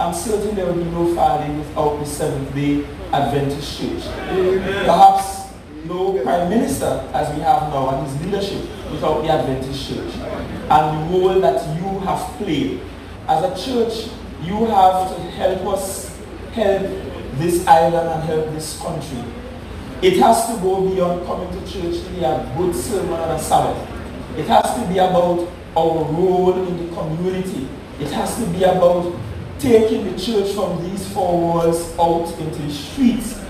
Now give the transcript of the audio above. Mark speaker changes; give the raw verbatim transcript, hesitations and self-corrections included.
Speaker 1: I'm certain there will be no Friday without the Seventh-day Adventist Church. Amen. Perhaps no Prime Minister as we have now and his leadership without the Adventist Church. And the role that you have played. As a church, you have to help us help this island and help this country. It has to go beyond coming to church to hear a good sermon on a Sabbath. It has to be about our role in the community. It has to be about taking the church from these four walls out into the streets